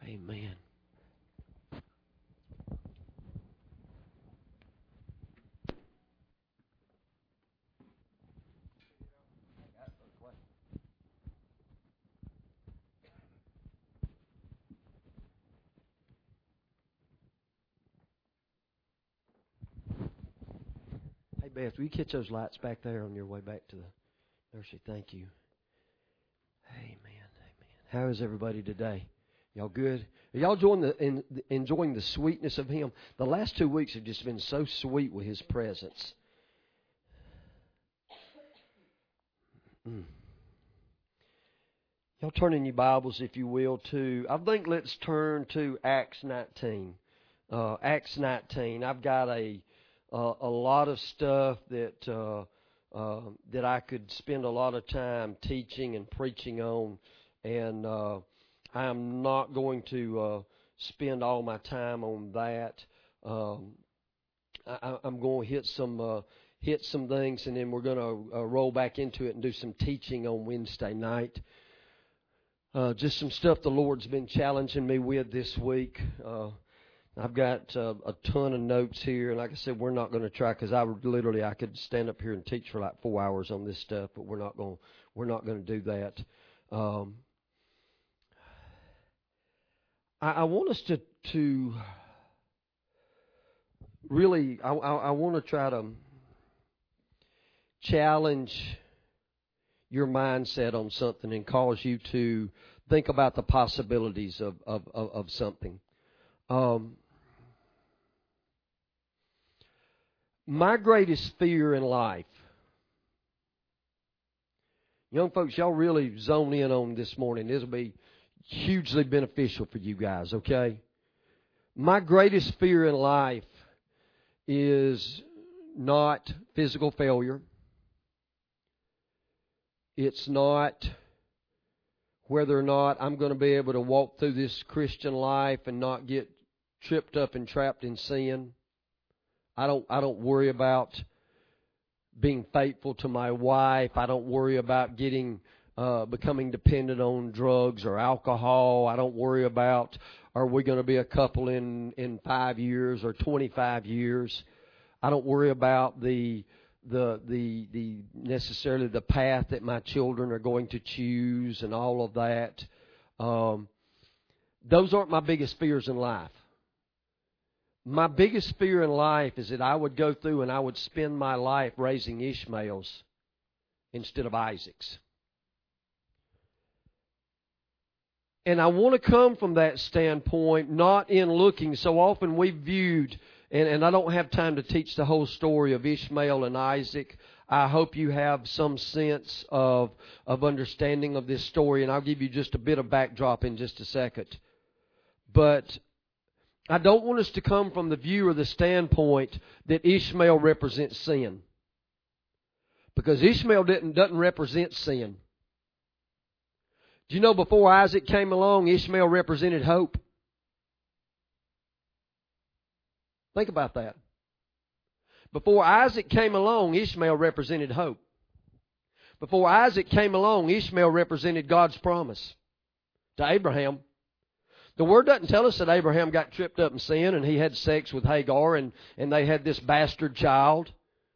Amen. Hey, Beth, will you catch those lights back there on your way back to the nursery? Thank you. Amen. Amen. How is everybody today? Y'all good? Are y'all enjoying the sweetness of Him? The last 2 weeks have just been so sweet with His presence. Y'all turn in your Bibles, if you will, I think let's turn to Acts 19. Acts 19. I've got a lot of stuff that I could spend a lot of time teaching and preaching on, and I am not going to spend all my time on that. I'm going to hit some things, and then we're going to roll back into it and do some teaching on Wednesday night. Just some stuff the Lord's been challenging me with this week. I've got a ton of notes here, and like I said, we're not going to try, because I could stand up here and teach for like 4 hours on this stuff, but we're not going to do that. I want us to really, I want to try to challenge your mindset on something and cause you to think about the possibilities of something. My greatest fear in life, young folks, y'all really zone in on this morning. This will be hugely beneficial for you guys, okay? My greatest fear in life is not physical failure. It's not whether or not I'm going to be able to walk through this Christian life and not get tripped up and trapped in sin. I don't worry about being faithful to my wife. I don't worry about becoming dependent on drugs or alcohol. I don't worry about, are we going to be a couple in 5 years or 25 years. I don't worry about necessarily the path that my children are going to choose and all of that. Those aren't my biggest fears in life. My biggest fear in life is that I would go through and I would spend my life raising Ishmaels instead of Isaacs. And I want to come from that standpoint, not in looking. So often we've viewed, and I don't have time to teach the whole story of Ishmael and Isaac. I hope you have some sense of understanding of this story, and I'll give you just a bit of backdrop in just a second. But I don't want us to come from the view or the standpoint that Ishmael represents sin. Because Ishmael doesn't represent sin. Do you know before Isaac came along, Ishmael represented hope? Think about that. Before Isaac came along, Ishmael represented hope. Before Isaac came along, Ishmael represented God's promise to Abraham. The Word doesn't tell us that Abraham got tripped up in sin and he had sex with Hagar and they had this bastard child.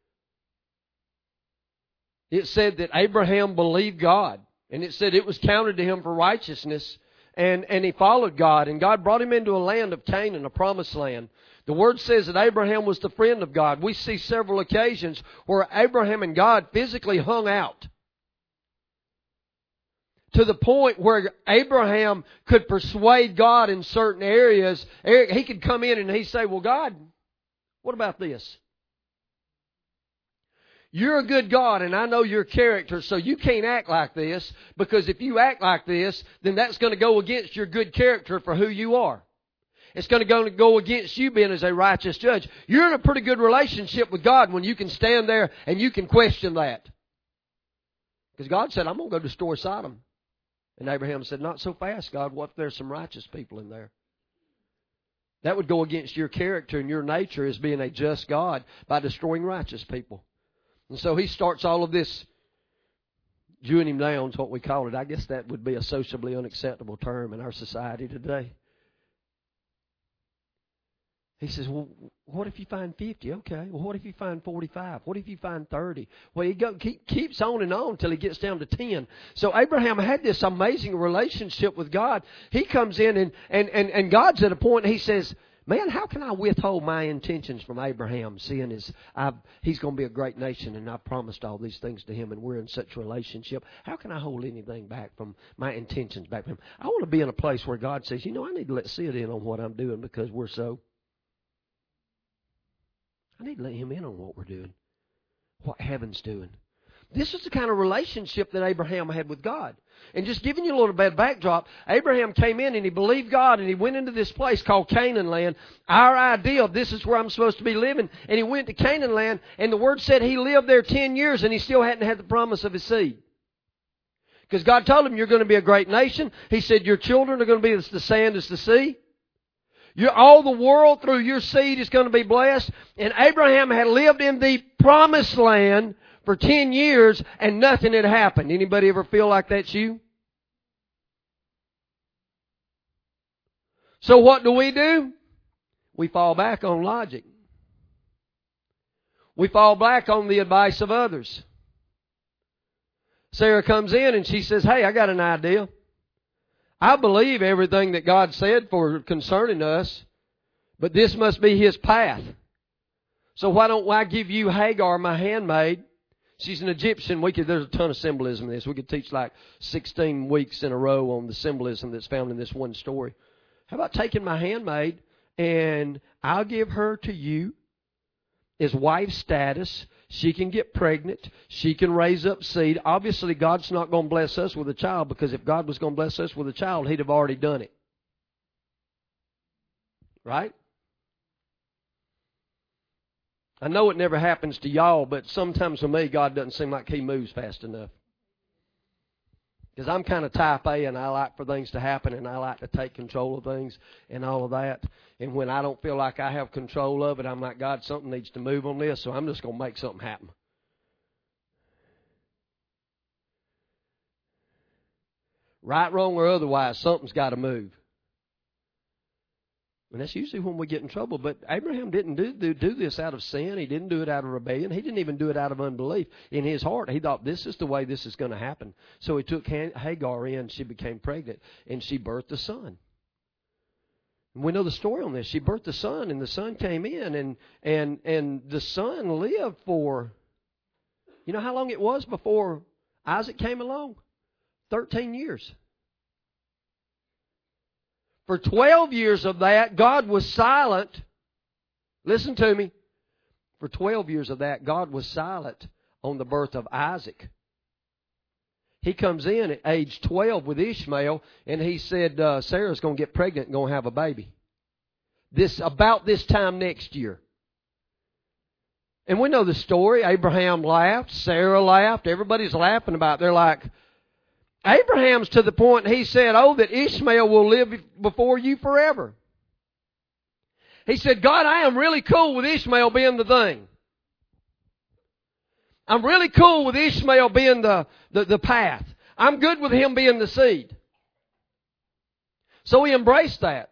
It said that Abraham believed God, and it said it was counted to him for righteousness, and he followed God, and God brought him into a land of Canaan, a promised land. The Word says that Abraham was the friend of God. We see several occasions where Abraham and God physically hung out, to the point where Abraham could persuade God in certain areas. He could come in and he'd say, well, God, what about this? You're a good God, and I know your character, so you can't act like this, because if you act like this, then that's going to go against your good character for who you are. It's going to go against you being as a righteous judge. You're in a pretty good relationship with God when you can stand there and you can question that. Because God said, I'm going to go destroy Sodom. And Abraham said, not so fast, God. What if there's some righteous people in there? That would go against your character and your nature as being a just God by destroying righteous people. And so he starts all of this, Jewing him down is what we call it. I guess that would be a sociably unacceptable term in our society today. He says, well, what if you find 50? Okay. Well, what if you find 45? What if you find 30? Well, he keeps on and on until he gets down to 10. So Abraham had this amazing relationship with God. He comes in and God's at a point, he says, man, how can I withhold my intentions from Abraham, seeing he's going to be a great nation and I've promised all these things to him and we're in such a relationship. How can I hold anything back from my intentions back from him? I want to be in a place where God says, I need to let Sid in on what I'm doing because I need to let him in on what we're doing, what heaven's doing. This is the kind of relationship that Abraham had with God. And just giving you a little bit of backdrop, Abraham came in and he believed God and he went into this place called Canaan land. Our idea of this is where I'm supposed to be living. And he went to Canaan land and the Word said he lived there 10 years and he still hadn't had the promise of his seed. Because God told him, you're going to be a great nation. He said, your children are going to be as the sand as the sea. All the world through your seed is going to be blessed. And Abraham had lived in the promised land for 10 years and nothing had happened. Anybody ever feel like that's you? So what do? We fall back on logic. We fall back on the advice of others. Sarah comes in and she says, hey, I got an idea. I believe everything that God said for concerning us, but this must be His path. So why don't I give you Hagar, my handmaid? She's an Egyptian. There's a ton of symbolism in this. We could teach like 16 weeks in a row on the symbolism that's found in this one story. How about taking my handmaid and I'll give her to you as wife status. She can get pregnant. She can raise up seed. Obviously, God's not going to bless us with a child because if God was going to bless us with a child, He'd have already done it. Right? I know it never happens to y'all, but sometimes for me, God doesn't seem like He moves fast enough. Because I'm kind of type A and I like for things to happen and I like to take control of things and all of that. And when I don't feel like I have control of it, I'm like, God, something needs to move on this, so I'm just going to make something happen. Right, wrong, or otherwise, something's got to move. And that's usually when we get in trouble. But Abraham didn't do this out of sin. He didn't do it out of rebellion. He didn't even do it out of unbelief. In his heart, he thought, this is the way this is going to happen. So he took Hagar in. She became pregnant, and she birthed a son. And we know the story on this. She birthed a son, and the son came in, and the son lived for, you know how long it was before Isaac came along? 13 years. For 12 years of that, God was silent. Listen to me. For 12 years of that, God was silent on the birth of Isaac. He comes in at age 12 with Ishmael, and he said, Sarah's going to get pregnant and going to have a baby. About this time next year. And we know the story. Abraham laughed. Sarah laughed. Everybody's laughing about it. They're like, Abraham's to the point he said, that Ishmael will live before you forever. He said, God, I am really cool with Ishmael being the thing. I'm really cool with Ishmael being the path. I'm good with him being the seed. So he embraced that.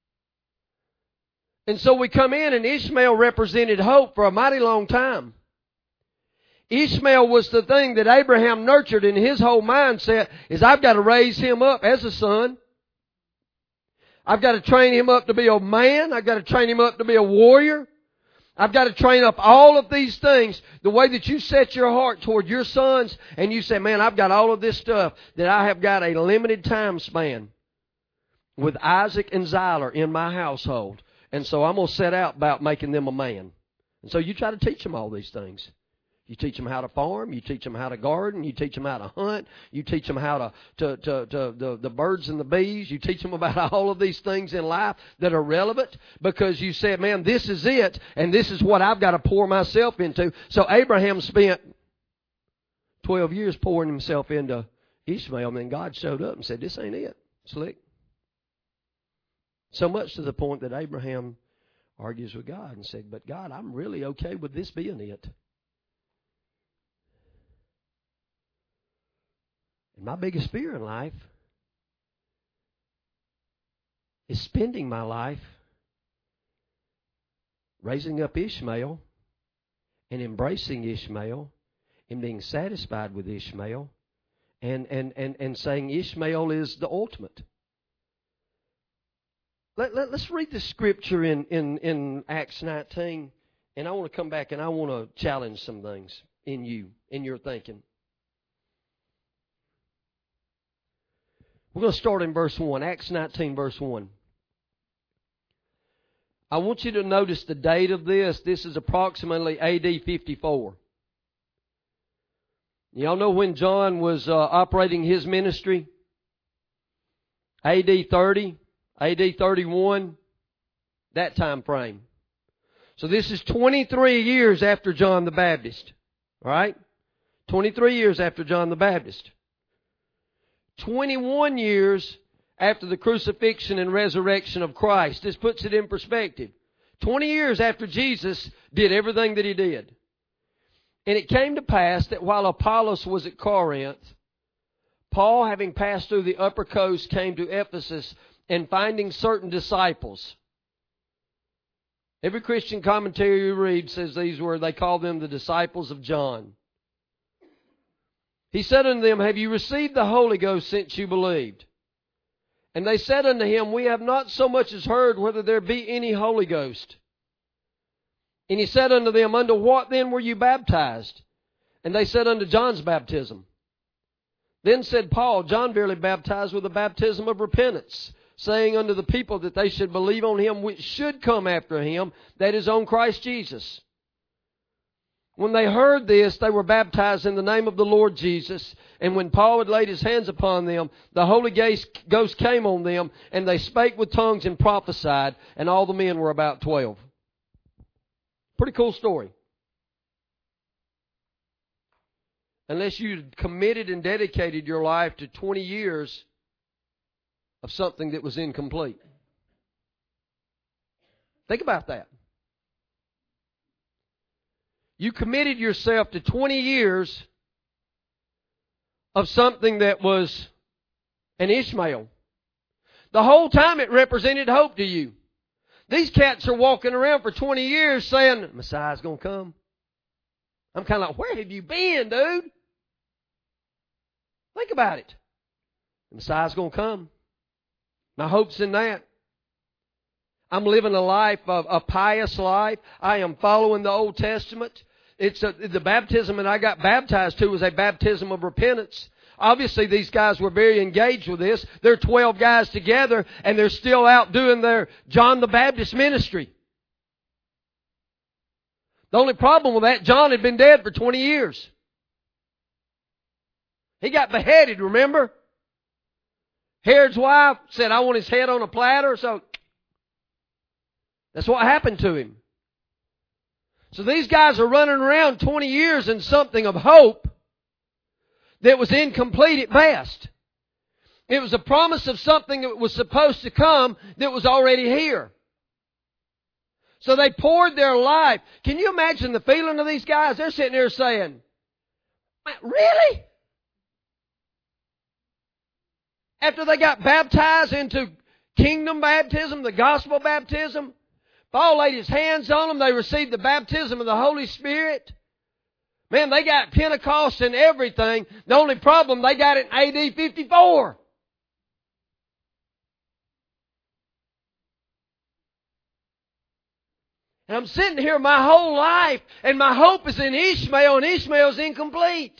And so we come in and Ishmael represented hope for a mighty long time. Ishmael was the thing that Abraham nurtured, and his whole mindset is, I've got to raise him up as a son. I've got to train him up to be a man. I've got to train him up to be a warrior. I've got to train up all of these things the way that you set your heart toward your sons, and you say, man, I've got all of this stuff that I have got a limited time span with Isaac and Zyler in my household. And so I'm going to set out about making them a man. And so you try to teach them all these things. You teach them how to farm. You teach them how to garden. You teach them how to hunt. You teach them how to the birds and the bees. You teach them about all of these things in life that are relevant because you said, man, this is it, and this is what I've got to pour myself into. So Abraham spent 12 years pouring himself into Ishmael, and then God showed up and said, this ain't it, slick. So much to the point that Abraham argues with God and said, but God, I'm really okay with this being it. And my biggest fear in life is spending my life raising up Ishmael and embracing Ishmael and being satisfied with Ishmael and saying Ishmael is the ultimate. Let's read the scripture in Acts 19, and I want to come back and I want to challenge some things in you, in your thinking. We're going to start in verse 1, Acts 19, verse 1. I want you to notice the date of this. This is approximately AD 54. Y'all know when John was operating his ministry? AD 30, AD 31, that time frame. So this is 23 years after John the Baptist. All right? 23 years after John the Baptist. 21 years after the crucifixion and resurrection of Christ. This puts it in perspective. 20 years after Jesus did everything that He did. And it came to pass that while Apollos was at Corinth, Paul, having passed through the upper coast, came to Ephesus, and finding certain disciples. Every Christian commentary you read says these were, they call them the disciples of John. He said unto them, Have you received the Holy Ghost since you believed? And they said unto him, We have not so much as heard whether there be any Holy Ghost. And he said unto them, Unto what then were you baptized? And they said, Unto John's baptism. Then said Paul, John verily baptized with the baptism of repentance, saying unto the people that they should believe on Him which should come after Him, that is, on Christ Jesus. When they heard this, they were baptized in the name of the Lord Jesus. And when Paul had laid his hands upon them, the Holy Ghost came on them, and they spake with tongues and prophesied, and all the men were about 12. Pretty cool story. Unless you committed and dedicated your life to 20 years of something that was incomplete. Think about that. You committed yourself to 20 years of something that was an Ishmael. The whole time it represented hope to you. These cats are walking around for 20 years saying, Messiah's going to come. I'm kind of like, where have you been, dude? Think about it. The Messiah's going to come. My hope's in that. I'm living a life of a pious life. I am following the Old Testament. The baptism that I got baptized to was a baptism of repentance. Obviously, these guys were very engaged with this. They're 12 guys together, and they're still out doing their John the Baptist ministry. The only problem with that, John had been dead for 20 years. He got beheaded, remember? Herod's wife said, I want his head on a platter, so that's what happened to him. So these guys are running around 20 years in something of hope that was incomplete at best. It was a promise of something that was supposed to come that was already here. So they poured their life. Can you imagine the feeling of these guys? They're sitting there saying, really? After they got baptized into kingdom baptism, the gospel baptism, Paul laid his hands on them. They received the baptism of the Holy Spirit. Man, they got Pentecost and everything. The only problem, they got it in AD 54. And I'm sitting here my whole life, and my hope is in Ishmael, and Ishmael's incomplete.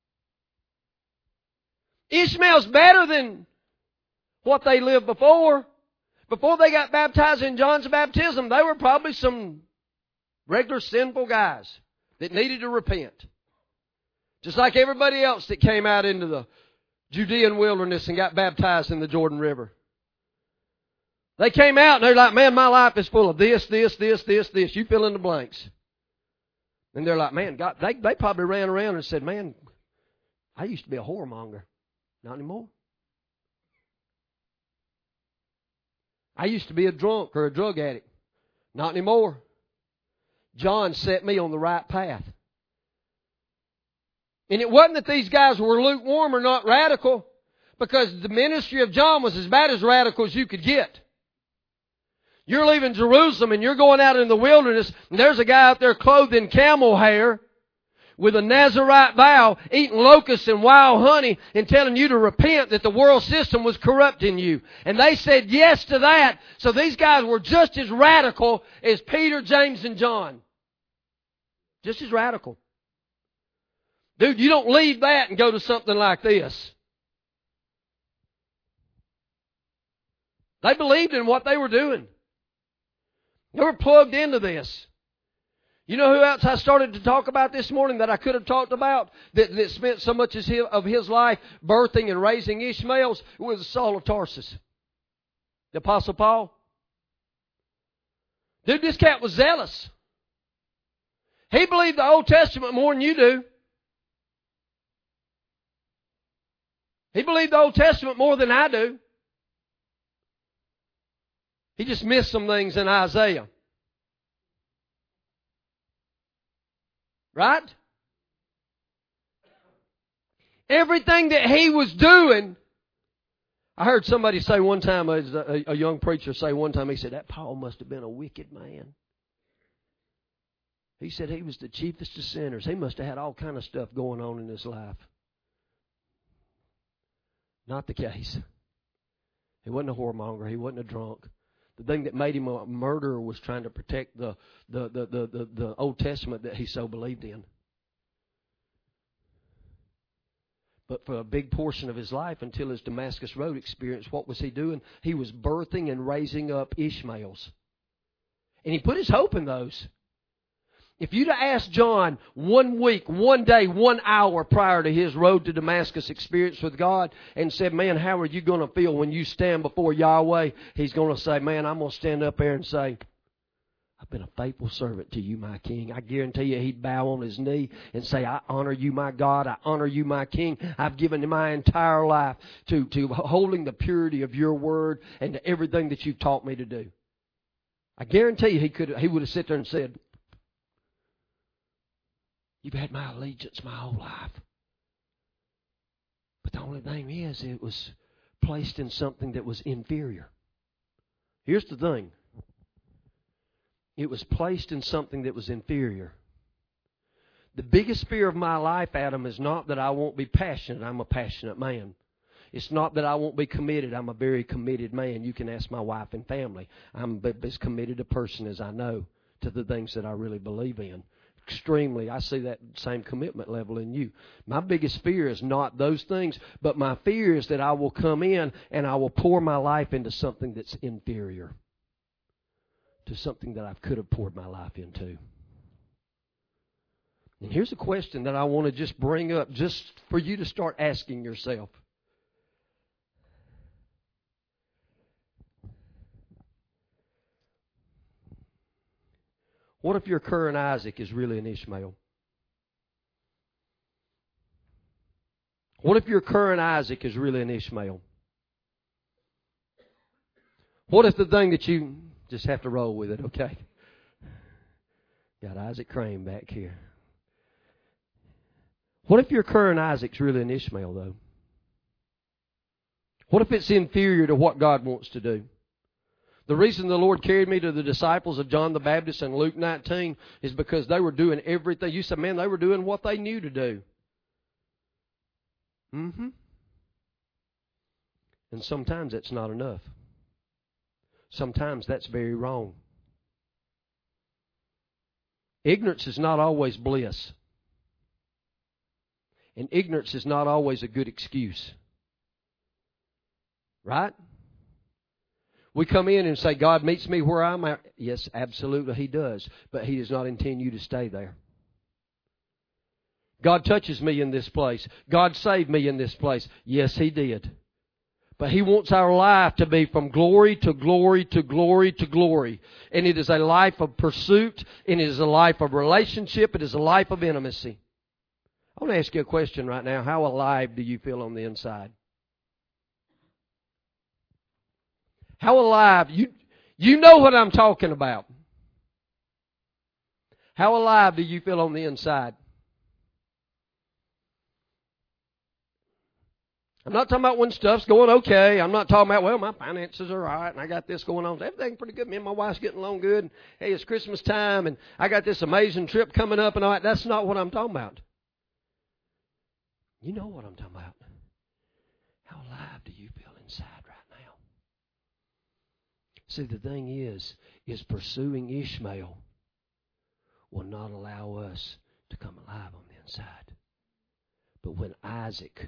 Ishmael's better than what they lived before. Before they got baptized in John's baptism, they were probably some regular sinful guys that needed to repent. Just like everybody else that came out into the Judean wilderness and got baptized in the Jordan River. They came out and they're like, man, my life is full of this. You fill in the blanks. And they're like, man, God, they probably ran around and said, man, I used to be a whoremonger. Not anymore. I used to be a drunk or a drug addict. Not anymore. John set me on the right path. And it wasn't that these guys were lukewarm or not radical, because the ministry of John was as bad as radical as you could get. You're leaving Jerusalem and you're going out in the wilderness, and there's a guy out there clothed in camel hair with a Nazarite vow, eating locusts and wild honey, and telling you to repent, that the world system was corrupting you. And they said yes to that. So these guys were just as radical as Peter, James, and John. Just as radical. Dude, you don't leave that and go to something like this. They believed in what they were doing. They were plugged into this. You know who else I started to talk about this morning that I could have talked about that spent so much of his life birthing and raising Ishmaels? It was Saul of Tarsus. The Apostle Paul. Dude, this cat was zealous. He believed the Old Testament more than you do. He believed the Old Testament more than I do. He just missed some things in Isaiah. Right? Everything that he was doing. I heard somebody say one time, a young preacher say one time, he said, that Paul must have been a wicked man. He said he was the chiefest of sinners. He must have had all kind of stuff going on in his life. Not the case. He wasn't a whoremonger. He wasn't a drunk. The thing that made him a murderer was trying to protect the Old Testament that he so believed in. But for a big portion of his life, until his Damascus Road experience, what was he doing? He was birthing and raising up Ishmaels. And he put his hope in those. If you'd have asked John 1 week, 1 day, 1 hour prior to his road to Damascus experience with God and said, man, how are you going to feel when you stand before Yahweh? He's going to say, man, I'm going to stand up there and say, I've been a faithful servant to you, my King. I guarantee you he'd bow on his knee and say, I honor you, my God. I honor you, my King. I've given my entire life to holding the purity of your word and to everything that you've taught me to do. I guarantee you he would have sat there and said, you've had my allegiance my whole life. But the only thing is, it was placed in something that was inferior. Here's the thing. It was placed in something that was inferior. The biggest fear of my life, Adam, is not that I won't be passionate. I'm a passionate man. It's not that I won't be committed. I'm a very committed man. You can ask my wife and family. I'm as committed a person as I know to the things that I really believe in. Extremely. I see that same commitment level in you. My biggest fear is not those things, but my fear is that I will come in and I will pour my life into something that's inferior to something that I could have poured my life into. And here's a question that I want to just bring up just for you to start asking yourself. What if your current Isaac is really an Ishmael? What if your current Isaac is really an Ishmael? What if the thing that you just have to roll with it, okay? Got Isaac Crane back here. What if your current Isaac's really an Ishmael, though? What if it's inferior to what God wants to do? The reason the Lord carried me to the disciples of John the Baptist in Luke 19 is because they were doing everything. You said, man, they were doing what they knew to do. And sometimes that's not enough. Sometimes that's very wrong. Ignorance is not always bliss. And ignorance is not always a good excuse. Right? We come in and say, God meets me where I'm at. Yes, absolutely He does. But He does not intend you to stay there. God touches me in this place. God saved me in this place. Yes, He did. But He wants our life to be from glory to glory to glory to glory. And it is a life of pursuit. And it is a life of relationship. It is a life of intimacy. I want to ask you a question right now. How alive do you feel on the inside? How alive? You know what I'm talking about. How alive do you feel on the inside? I'm not talking about when stuff's going okay. I'm not talking about, well, my finances are all right and I got this going on. Everything's pretty good. Me and my wife's getting along good. And, hey, it's Christmas time and I got this amazing trip coming up and all that. That's not what I'm talking about. You know what I'm talking about. How alive do you feel inside right now? See, the thing is pursuing Ishmael will not allow us to come alive on the inside. But when Isaac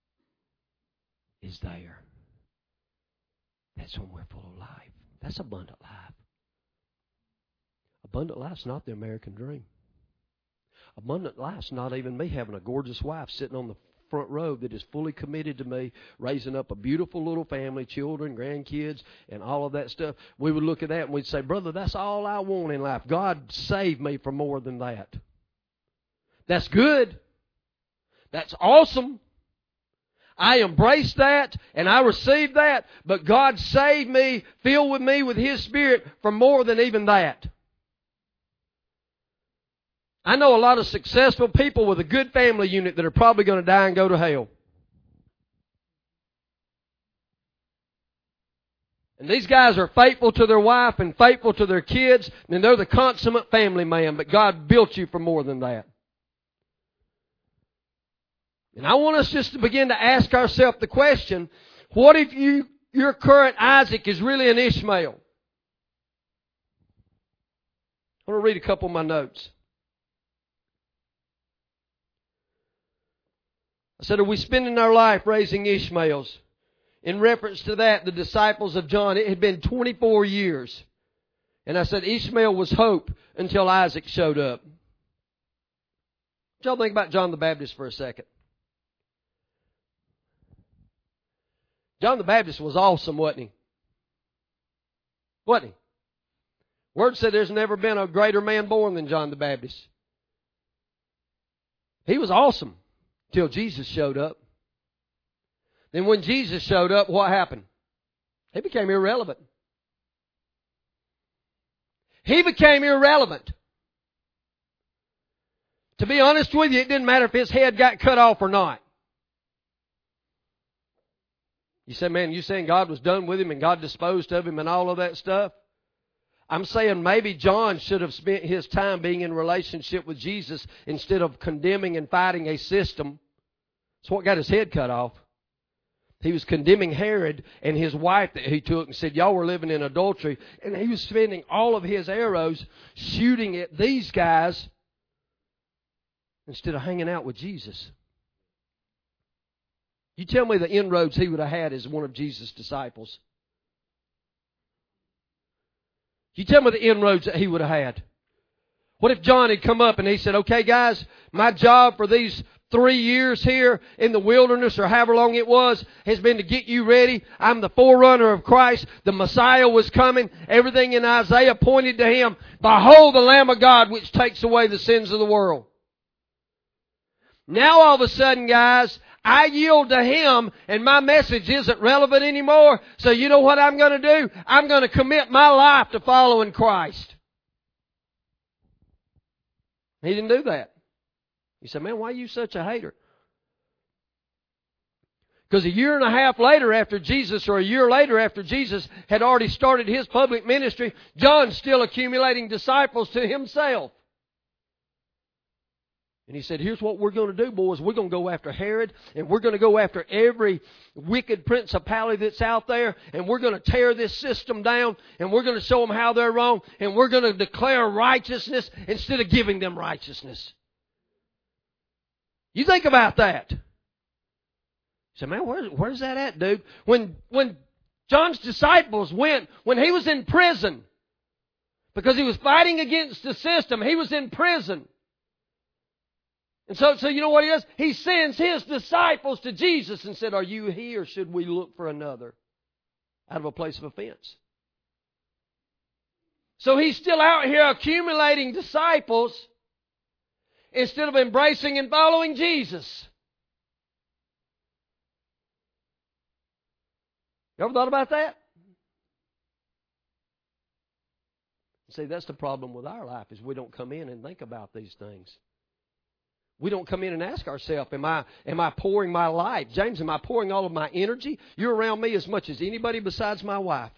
is there, that's when we're full of life. That's abundant life. Abundant life's not the American dream. Abundant life's not even me having a gorgeous wife sitting on the front row that is fully committed to me, raising up a beautiful little family, children, grandkids, and all of that stuff. We would look at that and we'd say, brother, that's all I want in life. God saved me for more than that. That's good. That's awesome. I embrace that and I receive that, but God saved me, filled with me with His Spirit for more than even that. I know a lot of successful people with a good family unit that are probably going to die and go to hell. And these guys are faithful to their wife and faithful to their kids, and they're the consummate family man, but God built you for more than that. And I want us just to begin to ask ourselves the question, what if your current Isaac is really an Ishmael? I want to read a couple of my notes. I said, are we spending our life raising Ishmaels? In reference to that, the disciples of John, it had been 24 years. And I said, Ishmael was hope until Isaac showed up. What y'all think about John the Baptist for a second? John the Baptist was awesome, wasn't he? Wasn't he? Word said there's never been a greater man born than John the Baptist. He was awesome till Jesus showed up. Then when Jesus showed up, what happened? He became irrelevant. He became irrelevant. To be honest with you, it didn't matter if his head got cut off or not. You say, man, you saying God was done with him and God disposed of him and all of that stuff? I'm saying maybe John should have spent his time being in relationship with Jesus instead of condemning and fighting a system. That's what got his head cut off. He was condemning Herod and his wife that he took and said, y'all were living in adultery. And he was spending all of his arrows shooting at these guys instead of hanging out with Jesus. You tell me the inroads he would have had as one of Jesus' disciples. You tell me the inroads that he would have had. What if John had come up and he said, okay guys, my job for these 3 years here in the wilderness or however long it was has been to get you ready. I'm the forerunner of Christ. The Messiah was coming. Everything in Isaiah pointed to Him. Behold the Lamb of God which takes away the sins of the world. Now all of a sudden, guys, I yield to Him and my message isn't relevant anymore. So you know what I'm going to do? I'm going to commit my life to following Christ. He didn't do that. He said, man, why are you such a hater? Because a year and a half later after Jesus, or a year later after Jesus had already started His public ministry, John's still accumulating disciples to himself. And he said, here's what we're going to do, boys. We're going to go after Herod, and we're going to go after every wicked principality that's out there, and we're going to tear this system down, and we're going to show them how they're wrong, and we're going to declare righteousness instead of giving them righteousness. You think about that. You say, man, where's that at, dude? When John's disciples went, when he was in prison, because he was fighting against the system, he was in prison. And so you know what he does? He sends his disciples to Jesus and said, are you he or should we look for another? Out of a place of offense. So he's still out here accumulating disciples instead of embracing and following Jesus. You ever thought about that? See, that's the problem with our life, is we don't come in and think about these things. We don't come in and ask ourselves, am I pouring my life? James, am I pouring all of my energy? You're around me as much as anybody besides my wife.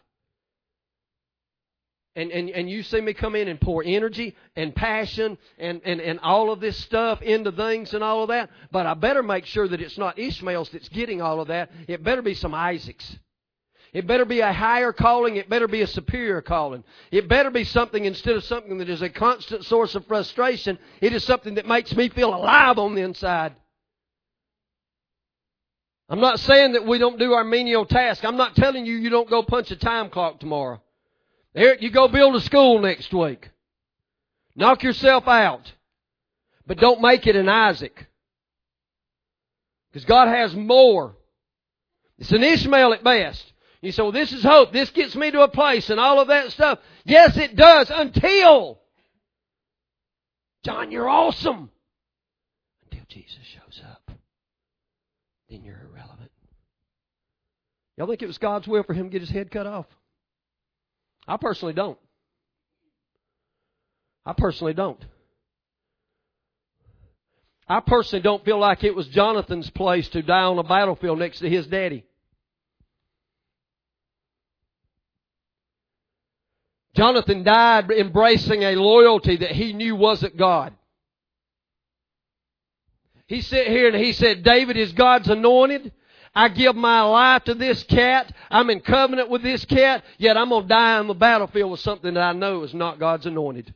And you see me come in and pour energy and passion and all of this stuff into things and all of that. But I better make sure that it's not Ishmael's that's getting all of that. It better be some Isaacs. It better be a higher calling. It better be a superior calling. It better be something instead of something that is a constant source of frustration. It is something that makes me feel alive on the inside. I'm not saying that we don't do our menial task. I'm not telling you you don't go punch a time clock tomorrow. Eric, you go build a school next week. Knock yourself out. But don't make it an Isaac. Because God has more. It's an Ishmael at best. You say, well, this is hope. This gets me to a place and all of that stuff. Yes, it does until, John, you're awesome. Until Jesus shows up. Then you're irrelevant. Y'all think it was God's will for him to get his head cut off? I personally don't. I personally don't feel like it was Jonathan's place to die on a battlefield next to his daddy. Jonathan died embracing a loyalty that he knew wasn't God. He sat here and he said, David is God's anointed. I give my life to this cat. I'm in covenant with this cat. Yet I'm going to die on the battlefield with something that I know is not God's anointed.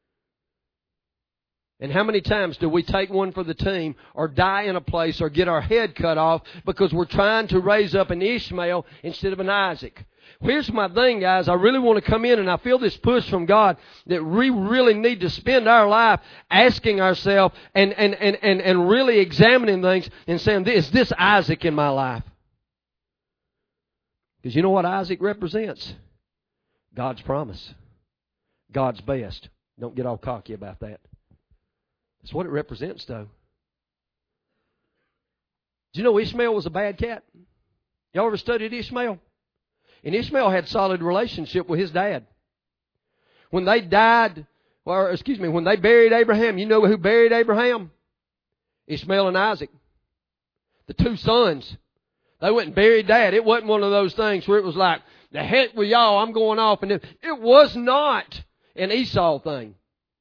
And how many times do we take one for the team or die in a place or get our head cut off because we're trying to raise up an Ishmael instead of an Isaac? Here's my thing, guys. I really want to come in and I feel this push from God that we really need to spend our life asking ourselves and really examining things and saying, is this Isaac in my life? Because you know what Isaac represents? God's promise. God's best. Don't get all cocky about that. That's what it represents, though. Did you know Ishmael was a bad cat? Y'all ever studied Ishmael? And Ishmael had solid relationship with his dad. When they died, when they buried Abraham, you know who buried Abraham? Ishmael and Isaac. The two sons. They went and buried dad. It wasn't one of those things where it was like, the heck with y'all, I'm going off. And it was not an Esau thing.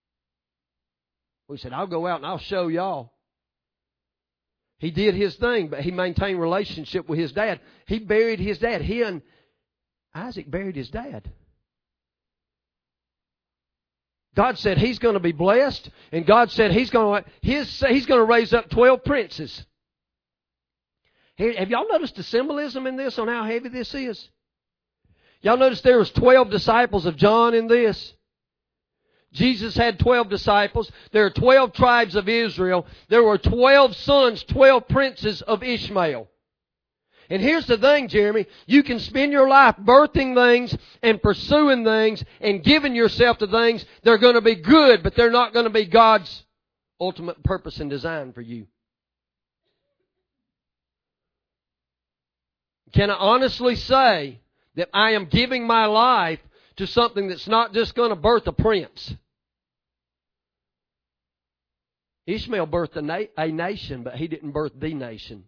We said, I'll go out and I'll show y'all. He did his thing, but he maintained relationship with his dad. He buried his dad. He and Isaac buried his dad. God said he's going to be blessed, and God said he's going to raise up 12 princes. Have y'all noticed the symbolism in this on how heavy this is? Y'all notice there was 12 disciples of John in this. Jesus had 12 disciples. There are 12 tribes of Israel. There were 12 sons, 12 princes of Ishmael. And here's the thing, Jeremy. You can spend your life birthing things and pursuing things and giving yourself to things. They're going to be good, but they're not going to be God's ultimate purpose and design for you. Can I honestly say that I am giving my life to something that's not just going to birth a prince? Ishmael birthed a nation, but he didn't birth the nation.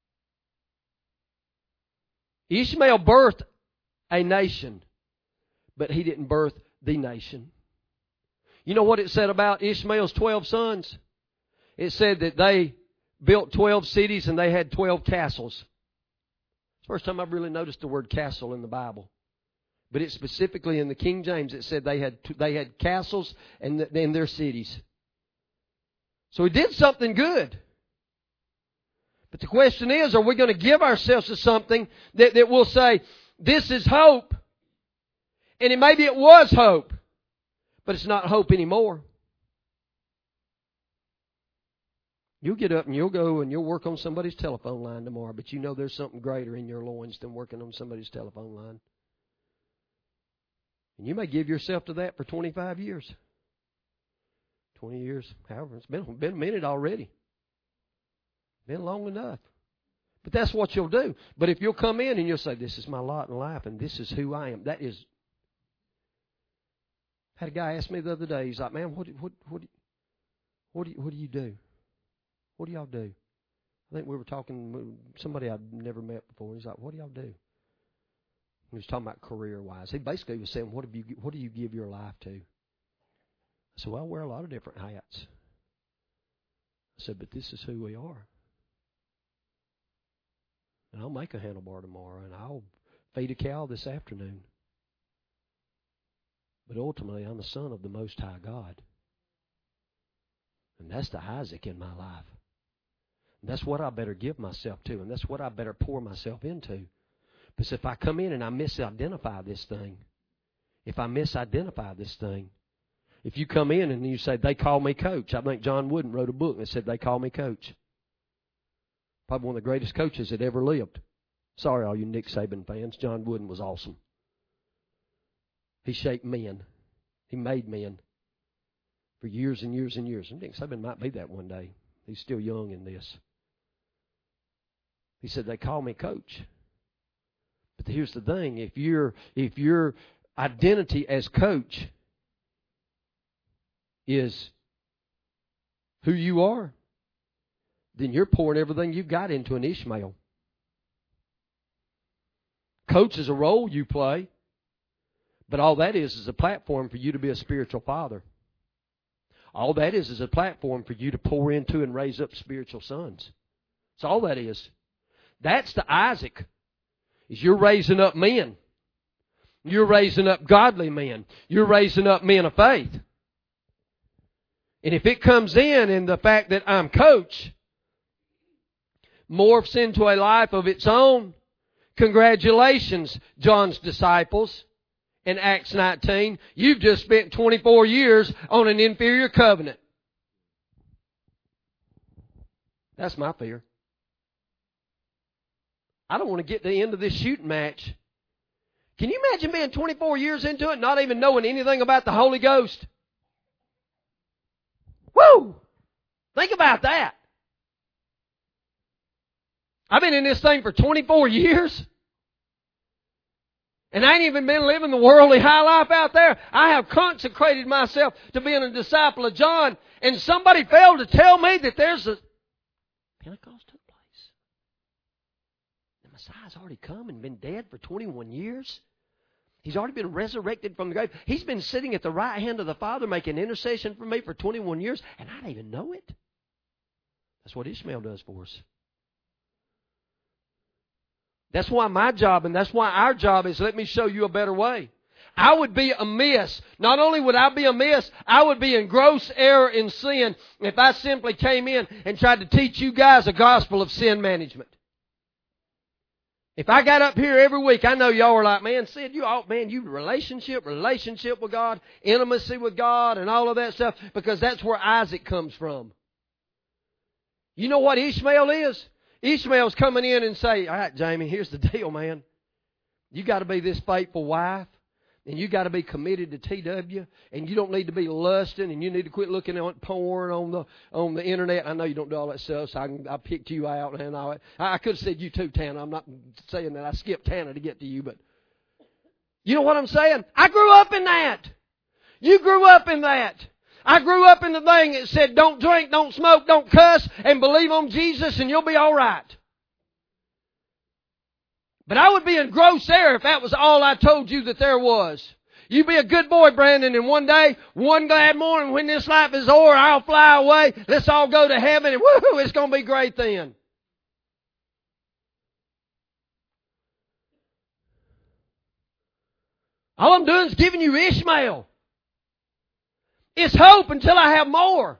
Ishmael birthed a nation, but he didn't birth the nation. You know what it said about Ishmael's 12 sons? It said that they built 12 cities and they had 12 castles. It's the first time I've really noticed the word castle in the Bible. But it's specifically in the King James, it said they had castles and their cities. So he did something good. But the question is, are we going to give ourselves to something that we'll say, this is hope? And maybe it was hope, but it's not hope anymore. You'll get up and you'll go and you'll work on somebody's telephone line tomorrow, but you know there's something greater in your loins than working on somebody's telephone line. And you may give yourself to that for 25 years. 20 years, however, it's been a minute already. Been long enough. But that's what you'll do. But if you'll come in and you'll say, this is my lot in life and this is who I am. That is. I had a guy ask me the other day, he's like, man, what do you do? What do y'all do? I think we were talking, somebody I'd never met before. He's like, what do y'all do? He was talking about career-wise. He basically was saying, what do you give your life to? I said, well, I wear a lot of different hats. I said, but this is who we are. And I'll make a handlebar tomorrow, and I'll feed a cow this afternoon. But ultimately, I'm the son of the Most High God. And that's the Isaac in my life. And that's what I better give myself to, and that's what I better pour myself into. Because if I come in and I misidentify this thing, if you come in and you say, they call me coach. I think John Wooden wrote a book that said, they call me coach. Probably one of the greatest coaches that ever lived. Sorry, all you Nick Saban fans. John Wooden was awesome. He shaped men. He made men for years and years and years. And Nick Saban might be that one day. He's still young in this. He said, they call me coach. But here's the thing. If your identity as coach is who you are, then you're pouring everything you've got into an Ishmael. Coach is a role you play, but all that is a platform for you to be a spiritual father. All that is a platform for you to pour into and raise up spiritual sons. That's all that is. That's the Isaac. Is you're raising up men. You're raising up godly men. You're raising up men of faith. And if it comes in the fact that I'm coach, morphs into a life of its own, congratulations, John's disciples. In Acts 19, you've just spent 24 years on an inferior covenant. That's my fear. I don't want to get to the end of this shooting match. Can you imagine being 24 years into it, not even knowing anything about the Holy Ghost? Woo! Think about that. I've been in this thing for 24 years. And I ain't even been living the worldly high life out there. I have consecrated myself to being a disciple of John. And somebody failed to tell me that there's a Pentecost took place. The Messiah's already come and been dead for 21 years. He's already been resurrected from the grave. He's been sitting at the right hand of the Father making intercession for me for 21 years. And I didn't even know it. That's what Ishmael does for us. That's why my job and that's why our job is let me show you a better way. I would be amiss. Not only would I be amiss, I would be in gross error in sin if I simply came in and tried to teach you guys a gospel of sin management. If I got up here every week, I know y'all are like, man, Sid, you relationship with God, intimacy with God, and all of that stuff, because that's where Isaac comes from. You know what Ishmael is? Ishmael's coming in and say, all right, Jamie, here's the deal, man. You got to be this faithful wife, and you got to be committed to TW, and you don't need to be lusting, and you need to quit looking at porn on the internet. I know you don't do all that stuff, so I picked you out and all that. I could have said you too, Tana. I'm not saying that. I skipped Tana to get to you, but you know what I'm saying? I grew up in that. You grew up in that. I grew up in the thing that said, don't drink, don't smoke, don't cuss, and believe on Jesus and you'll be all right. But I would be in gross error if that was all I told you that there was. You be a good boy, Brandon, and one day, one glad morning when this life is over, I'll fly away. Let's all go to heaven and woohoo, it's going to be great then. All I'm doing is giving you Ishmael. It's hope until I have more.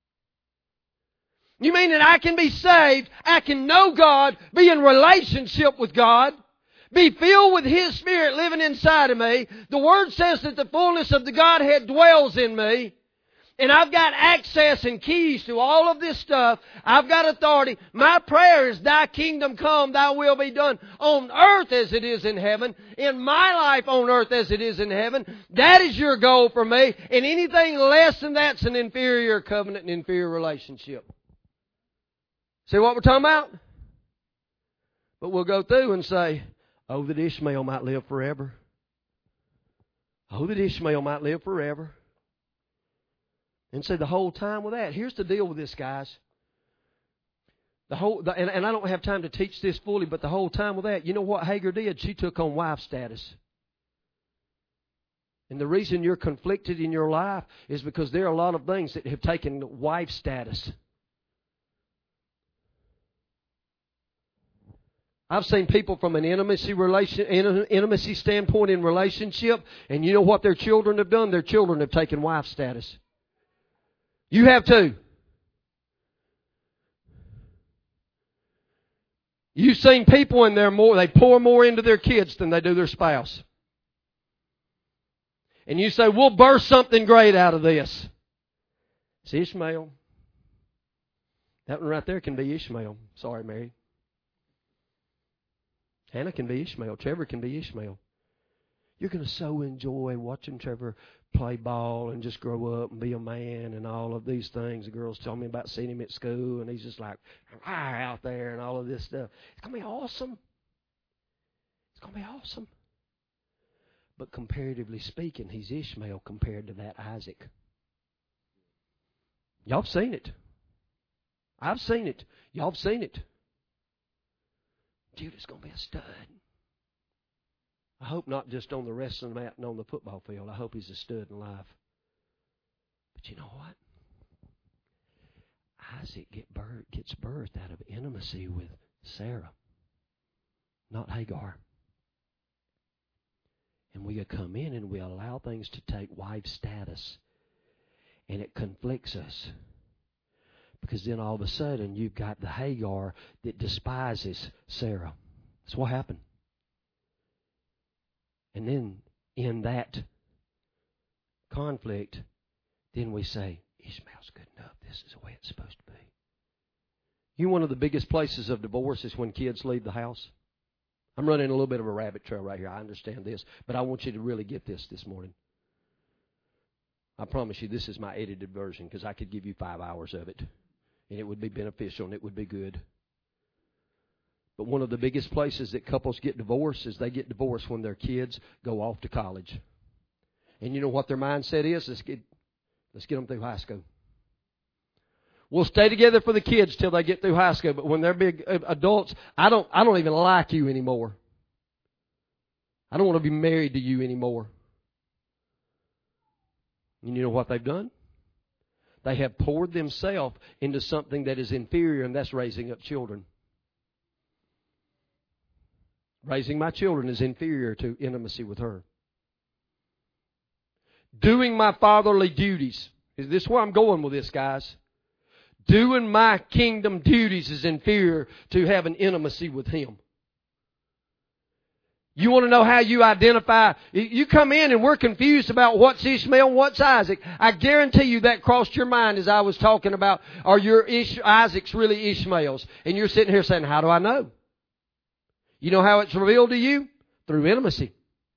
You mean that I can be saved, I can know God, be in relationship with God, be filled with His Spirit living inside of me. The Word says that the fullness of the Godhead dwells in me. And I've got access and keys to all of this stuff. I've got authority. My prayer is, Thy kingdom come, Thy will be done on earth as it is in heaven. In my life on earth as it is in heaven. That is your goal for me. And anything less than that's an inferior covenant and inferior relationship. See what we're talking about? But we'll go through and say, oh, that Ishmael might live forever. Oh, that Ishmael might live forever. And say the whole time with that. Here's the deal with this, guys. And I don't have time to teach this fully, but the whole time with that, you know what Hagar did? She took on wife status. And the reason you're conflicted in your life is because there are a lot of things that have taken wife status. I've seen people from an intimacy standpoint in relationship, and you know what their children have done? Their children have taken wife status. You have too. You've seen people in there they pour more into their kids than they do their spouse. And you say, we'll burst something great out of this. It's Ishmael. That one right there can be Ishmael. Sorry, Mary. Hannah can be Ishmael. Trevor can be Ishmael. You're going to so enjoy watching Trevor play ball and just grow up and be a man and all of these things. The girls told me about seeing him at school, and he's just like out there and all of this stuff. It's going to be awesome. It's going to be awesome. But comparatively speaking, he's Ishmael compared to that Isaac. Y'all have seen it. I've seen it. Y'all have seen it. Judah's going to be a stud. I hope not just on the wrestling mat and on the football field. I hope he's a stud in life. But you know what? Isaac gets birthed out of intimacy with Sarah, not Hagar. And we come in and we allow things to take wife status. And it conflicts us. Because then all of a sudden you've got the Hagar that despises Sarah. That's what happened. And then in that conflict, then we say, Ishmael's good enough. This is the way it's supposed to be. You know, one of the biggest places of divorce is when kids leave the house. I'm running a little bit of a rabbit trail right here. I understand this. But I want you to really get this morning. I promise you this is my edited version because I could give you 5 hours of it. And it would be beneficial and it would be good. But one of the biggest places that couples get divorced is they get divorced when their kids go off to college. And you know what their mindset is? Let's get them through high school. We'll stay together for the kids till they get through high school. But when they're big adults, I don't even like you anymore. I don't want to be married to you anymore. And you know what they've done? They have poured themselves into something that is inferior, and that's raising up children. Raising my children is inferior to intimacy with her. Doing my fatherly duties. Is this where I'm going with this, guys? Doing my kingdom duties is inferior to having intimacy with Him. You want to know how you identify? You come in and we're confused about what's Ishmael and what's Isaac. I guarantee you that crossed your mind as I was talking about, are your Isaacs really Ishmaels? And you're sitting here saying, how do I know? You know how it's revealed to you? Through intimacy.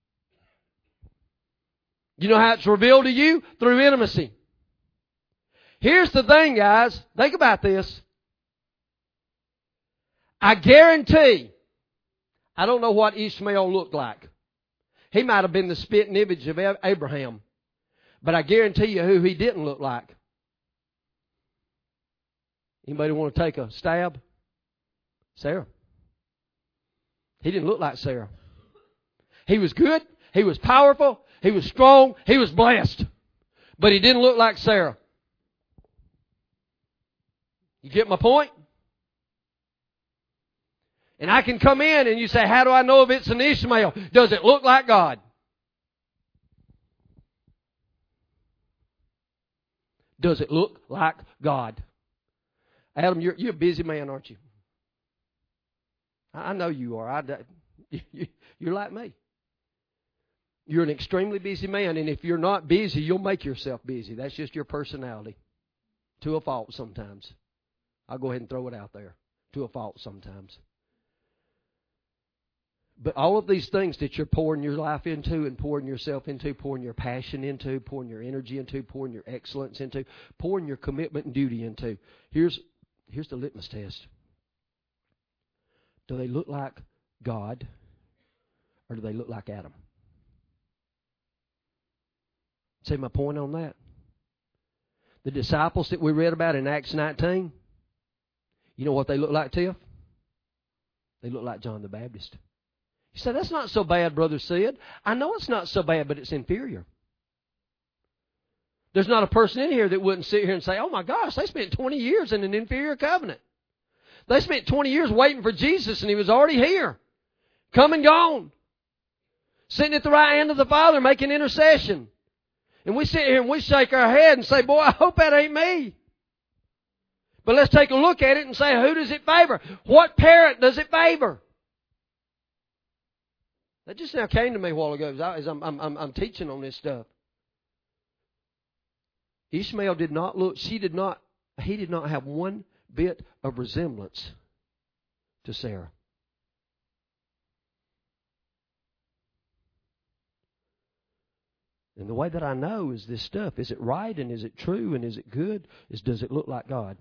You know how it's revealed to you? Through intimacy. Here's the thing, guys. Think about this. I guarantee, I don't know what Ishmael looked like. He might have been the spitting image of Abraham. But I guarantee you who he didn't look like. Anybody want to take a stab? Sarah. He didn't look like Sarah. He was good. He was powerful. He was strong. He was blessed. But he didn't look like Sarah. You get my point? And I can come in and you say, how do I know if it's an Ishmael? Does it look like God? Does it look like God? Adam, you're a busy man, aren't you? I know you are. You're like me. You're an extremely busy man, and if you're not busy, you'll make yourself busy. That's just your personality. To a fault sometimes. I'll go ahead and throw it out there. To a fault sometimes. But all of these things that you're pouring your life into and pouring yourself into, pouring your passion into, pouring your energy into, pouring your excellence into, pouring your commitment and duty into. Here's the litmus test. Do they look like God or do they look like Adam? See my point on that? The disciples that we read about in Acts 19, You know what they look like, Tiff? They look like John the Baptist. You say, that's not so bad, Brother Sid. I know it's not so bad, but it's inferior. There's not a person in here that wouldn't sit here and say, oh my gosh, they spent 20 years in an inferior covenant. They spent 20 years waiting for Jesus and He was already here. Come and gone. Sitting at the right hand of the Father making intercession. And we sit here and we shake our head and say, boy, I hope that ain't me. But let's take a look at it and say, who does it favor? What parent does it favor? That just now came to me a while ago as I'm teaching on this stuff. Ishmael did not look, he did not have one bit of resemblance to Sarah. And the way that I know is this stuff. Is it right and is it true and is it good? Does it look like God?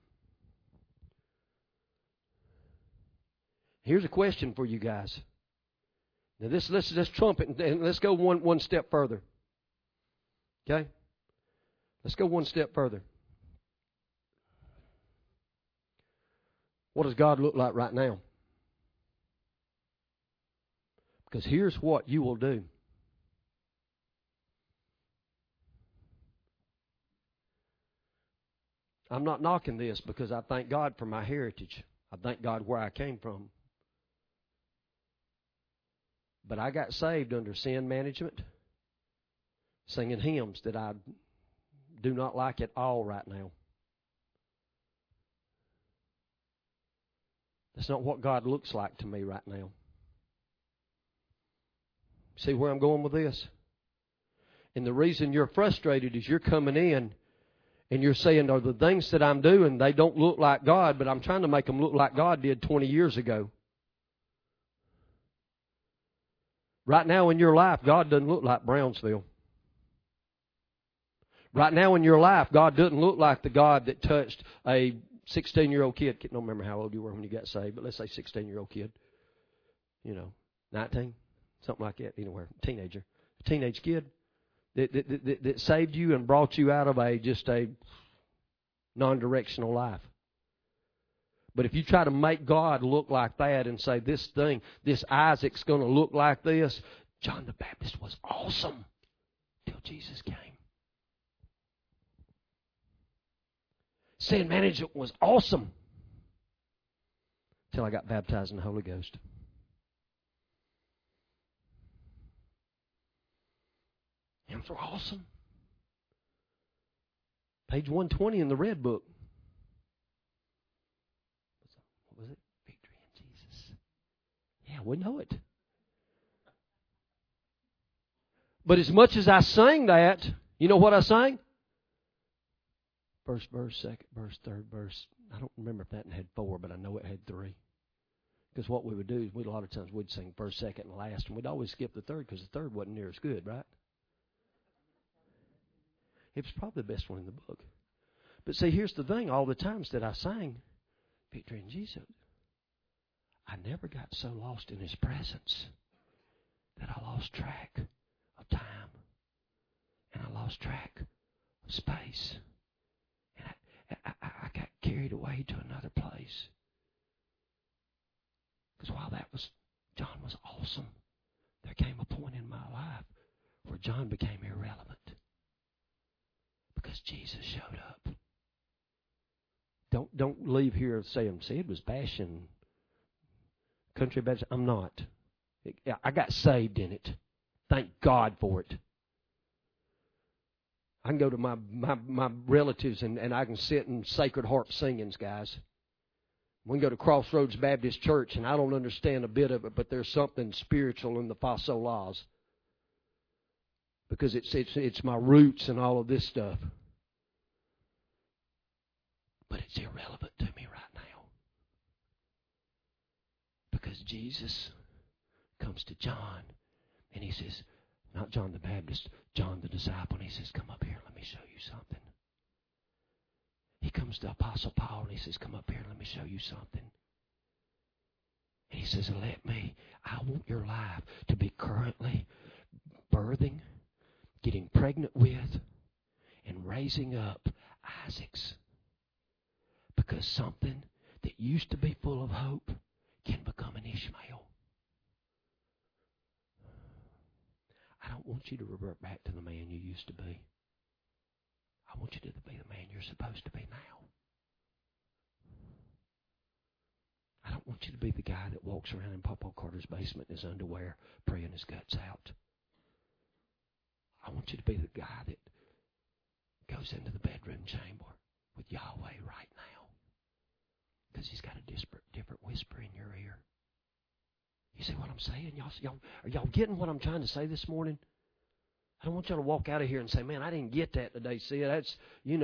Here's a question for you guys. Now let's trumpet and let's go one step further. Okay? Let's go one step further. What does God look like right now? Because here's what you will do. I'm not knocking this because I thank God for my heritage. I thank God where I came from. But I got saved under sin management, singing hymns that I do not like at all right now. That's not what God looks like to me right now. See where I'm going with this? And the reason you're frustrated is you're coming in and you're saying, oh, the things that I'm doing, they don't look like God, but I'm trying to make them look like God did 20 years ago. Right now in your life, God doesn't look like Brownsville. Right now in your life, God doesn't look like the God that touched a 16-year-old kid. I don't remember how old you were when you got saved, but let's say 16-year-old kid. 19, something like that, anywhere, teenager. A teenage kid that saved you and brought you out of just a non-directional life. But if you try to make God look like that and say this Isaac's going to look like this, John the Baptist was awesome till Jesus came. Sin management was awesome till I got baptized in the Holy Ghost. Hymns were awesome. Page 120 in the Red Book. What was it? Victory in Jesus. Yeah, we know it. But as much as I sang that, you know what I sang? First verse, second verse, third verse. I don't remember if that had 4, but I know it had 3. Because what we would do is a lot of times we'd sing first, second, and last, and we'd always skip the third because the third wasn't near as good, right? It was probably the best one in the book. But see, here's the thing. All the times that I sang Victory in Jesus, I never got so lost in His presence that I lost track of time. And I lost track of space. And I got carried away to another place. Because while John was awesome, there came a point in my life where John became irrelevant. Because Jesus showed up. Don't leave here saying, see, it was bashing Country Baptist. I'm not. I got saved in it. Thank God for it. I can go to my relatives and I can sit in Sacred Heart singings, guys. We can go to Crossroads Baptist Church, and I don't understand a bit of it, but there's something spiritual in the Fa Sol Las. Because it's my roots and all of this stuff. But it's irrelevant to me right now. Because Jesus comes to John and He says, not John the Baptist, John the disciple, and He says, come up here, let me show you something. He comes to Apostle Paul and he says, come up here, let me show you something. And he says, I want your life to be currently birthing, getting pregnant with, and raising up Isaacs. Because something that that used to be full of hope can become an Ishmael. I don't want you to revert back to the man you used to be. I want you to be the man you're supposed to be now. I don't want you to be the guy that walks around in Papa Carter's basement in his underwear praying his guts out. I want you to be the guy that goes into the bedroom chamber with Yahweh right now. Because He's got a different whisper in your ear. You see what I'm saying? Are y'all getting what I'm trying to say this morning? I don't want y'all to walk out of here and say, man, I didn't get that today. See, that's,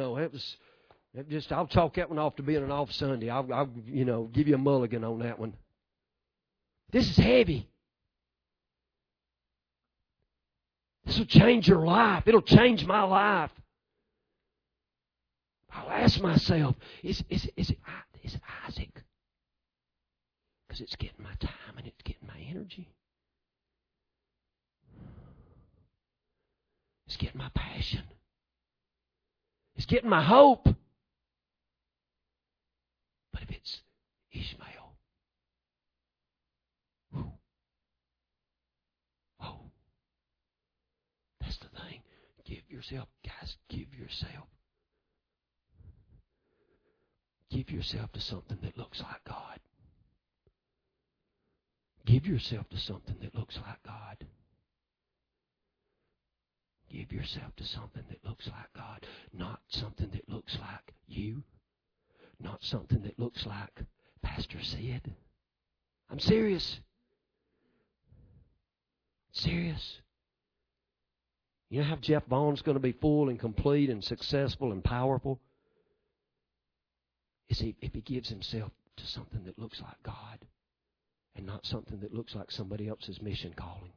I'll chalk that one off to being an off Sunday. I'll give you a mulligan on that one. This is heavy. This will change your life. It'll change my life. I'll ask myself, is it Isaac? Because it's getting my time and it's getting my energy. It's getting my passion. It's getting my hope. But if it's Ishmael, that's the thing. Give yourself, guys, give yourself to something that looks like God. Give yourself to something that looks like God. Give yourself to something that looks like God. Not something that looks like you. Not something that looks like Pastor Sid. I'm serious. Serious. You know how Jeff Vaughn's going to be full and complete and successful and powerful? If he gives himself to something that looks like God and not something that looks like somebody else's mission calling.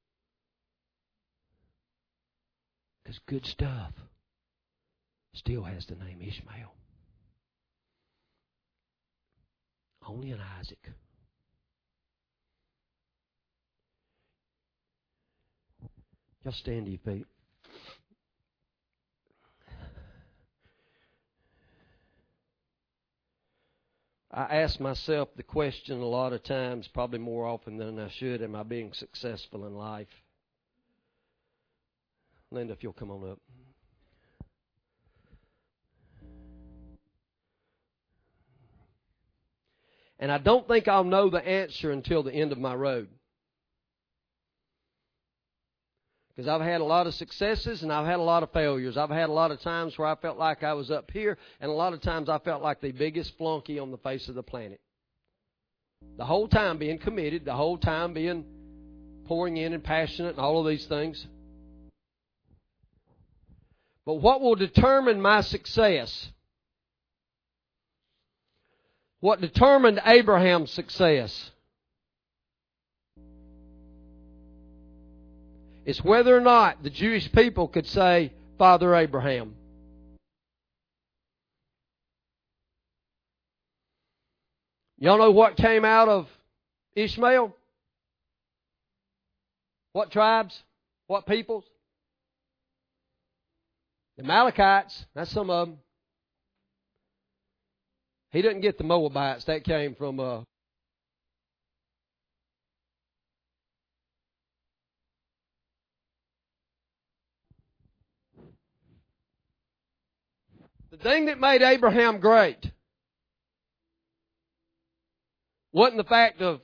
Because good stuff still has the name Ishmael. Only an Isaac. Y'all stand to your feet. I ask myself the question a lot of times, probably more often than I should, am I being successful in life? Linda, if you'll come on up. And I don't think I'll know the answer until the end of my road. Because I've had a lot of successes and I've had a lot of failures. I've had a lot of times where I felt like I was up here, and a lot of times I felt like the biggest flunky on the face of the planet. The whole time being committed, the whole time being pouring in and passionate and all of these things. But what will determine my success? What determined Abraham's success is whether or not the Jewish people could say, Father Abraham. Y'all know what came out of Ishmael? What tribes? What peoples? The Amalekites. That's some of them. He didn't get the Moabites. That came from the thing that made Abraham great wasn't the fact of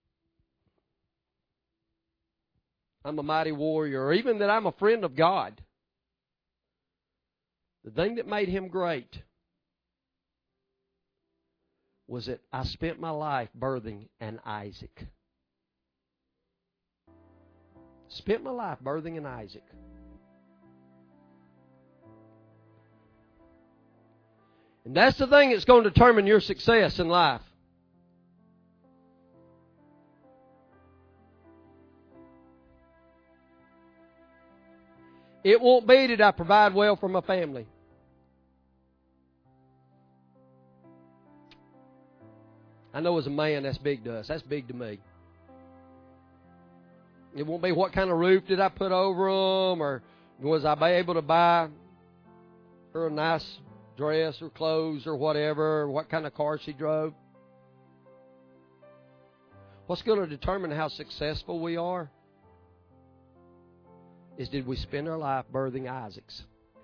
I'm a mighty warrior, or even that I'm a friend of God. The thing that made him great was that I spent my life birthing an Isaac. Spent my life birthing an Isaac. And that's the thing that's going to determine your success in life. It won't be that I provide well for my family. I know as a man that's big to us. That's big to me. It won't be what kind of roof did I put over them, or was I able to buy her a nice dress or clothes or whatever, or what kind of car she drove. What's going to determine how successful we are is, did we spend our life birthing Isaacs?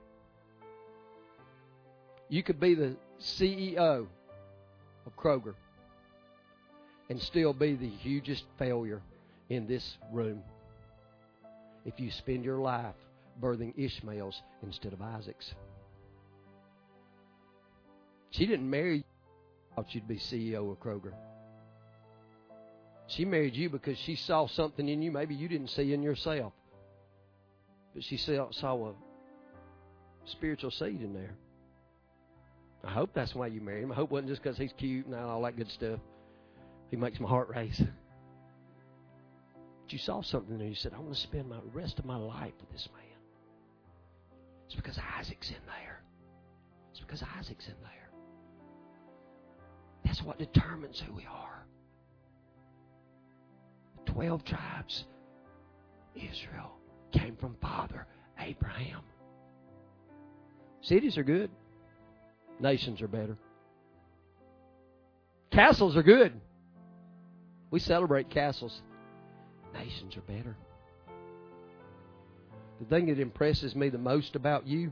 You could be the CEO of Kroger and still be the hugest failure in this room if you spend your life birthing Ishmaels instead of Isaacs. She didn't marry you thought you'd be CEO of Kroger. She married you because she saw something in you maybe you didn't see in yourself. But she saw a spiritual seed in there. I hope that's why you married him. I hope it wasn't just because he's cute and all that good stuff. He makes my heart race. But you saw something there. You said, I want to spend the rest of my life with this man. It's because Isaac's in there. It's because Isaac's in there. That's what determines who we are. The 12 tribes, Israel, came from Father Abraham. Cities are good. Nations are better. Castles are good. We celebrate castles. Nations are better. The thing that impresses me the most about you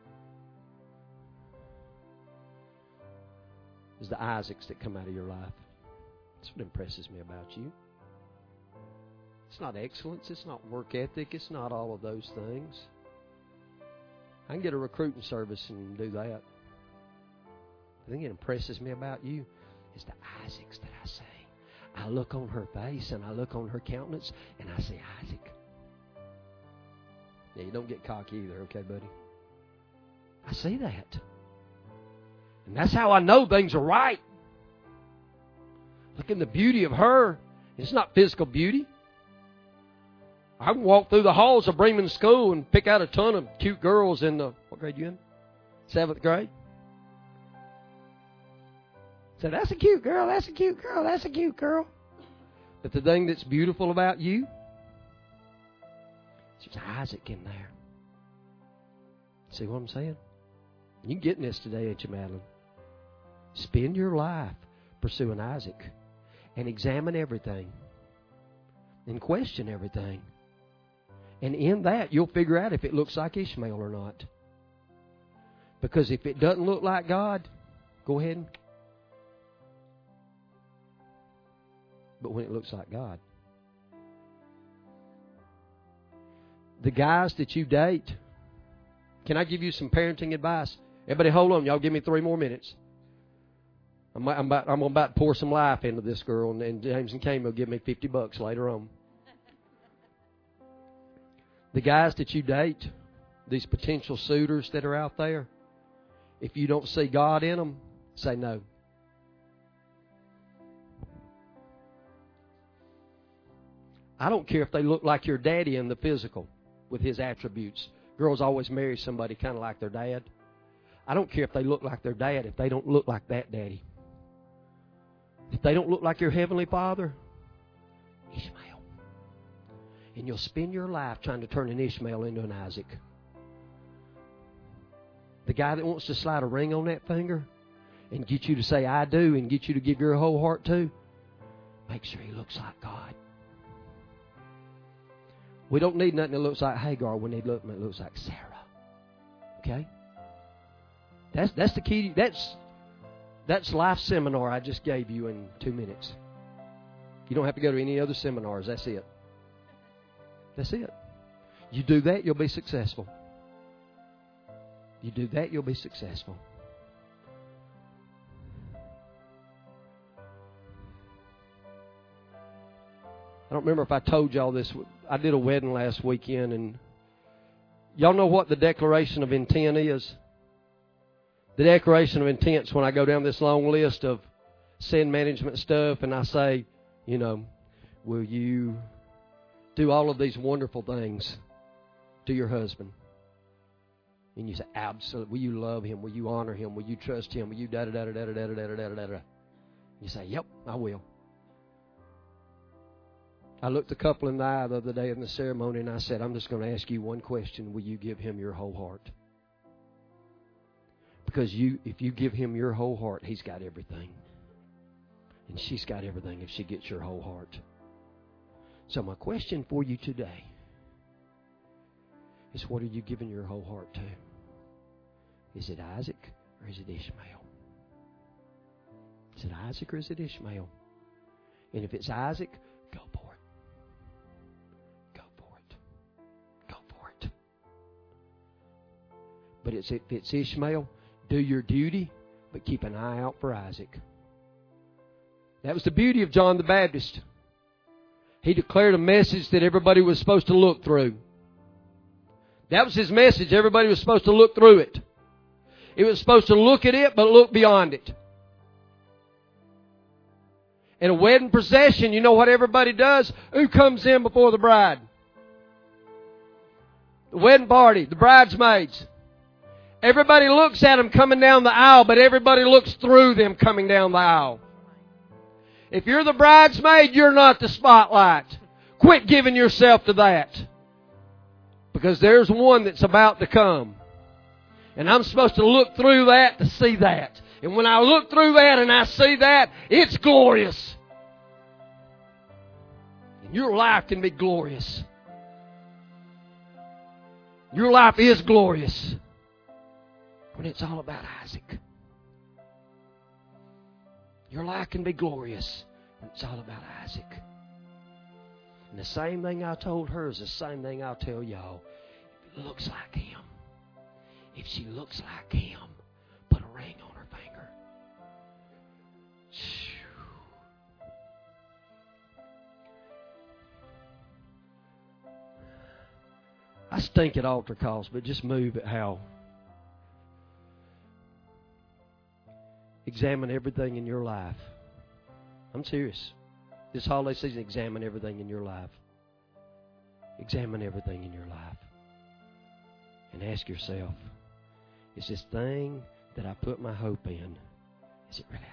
is the Isaacs that come out of your life. That's what impresses me about you. It's not excellence. It's not work ethic. It's not all of those things. I can get a recruiting service and do that. The thing that impresses me about you is the Isaacs that I see. I look on her face and I look on her countenance and I see Isaac. Yeah, you don't get cocky either, okay, buddy? I see that. And that's how I know things are right. Look at the beauty of her. It's not physical beauty. I can walk through the halls of Bremen School and pick out a ton of cute girls in the... What grade you in? 7th grade? So that's a cute girl, that's a cute girl, that's a cute girl. But the thing that's beautiful about you, there's Isaac in there. See what I'm saying? You're getting this today, ain't you, Madeline? Spend your life pursuing Isaac and examine everything and question everything. And in that, you'll figure out if it looks like Ishmael or not. Because if it doesn't look like God, go ahead and... But when it looks like God. The guys that you date, can I give you some parenting advice? Everybody hold on. Y'all give me 3 more minutes. I'm about to pour some life into this girl, and James and Kame will give me $50 later on. The guys that you date, these potential suitors that are out there, if you don't see God in them, say no. I don't care if they look like your daddy in the physical with his attributes. Girls always marry somebody kind of like their dad. I don't care if they look like their dad if they don't look like that daddy. If they don't look like your Heavenly Father, Ishmael. And you'll spend your life trying to turn an Ishmael into an Isaac. The guy that wants to slide a ring on that finger and get you to say, I do, and get you to give your whole heart to, make sure he looks like God. We don't need nothing that looks like Hagar. We need nothing that looks like Sarah. Okay? That's the key. That's life seminar I just gave you in 2 minutes. You don't have to go to any other seminars. That's it. That's it. You do that, you'll be successful. You do that, you'll be successful. I don't remember if I told y'all this. I did a wedding last weekend, and y'all know what the declaration of intent is? The declaration of intent is when I go down this long list of sin management stuff, and I say, will you do all of these wonderful things to your husband? And you say, absolutely. Will you love him? Will you honor him? Will you trust him? Will you da-da-da-da-da-da-da-da-da-da? You say, yep, I will. I looked the couple in the eye the other day in the ceremony, and I said, I'm just going to ask you one question. Will you give him your whole heart? Because if you give him your whole heart, he's got everything. And she's got everything if she gets your whole heart. So my question for you today is, what are you giving your whole heart to? Is it Isaac or is it Ishmael? Is it Isaac or is it Ishmael? And if it's Isaac, go for it. Go for it. Go for it. But if it's Ishmael, do your duty, but keep an eye out for Isaac. That was the beauty of John the Baptist. He declared a message that everybody was supposed to look through. That was his message. Everybody was supposed to look through it. It was supposed to look at it, but look beyond it. In a wedding procession, you know what everybody does? Who comes in before the bride? The wedding party, the bridesmaids. Everybody looks at them coming down the aisle, but everybody looks through them coming down the aisle. If you're the bridesmaid, you're not the spotlight. Quit giving yourself to that. Because there's one that's about to come. And I'm supposed to look through that to see that. And when I look through that and I see that, it's glorious. And your life can be glorious. Your life is glorious when it's all about Isaac. Your life can be glorious when it's all about Isaac. And the same thing I told her is the same thing I'll tell y'all. If it looks like him, if she looks like him, put a ring on her finger. I stink at altar calls, but just move it how. Examine everything in your life. I'm serious. This holiday season, examine everything in your life. Examine everything in your life. And ask yourself, is this thing that I put my hope in, is it really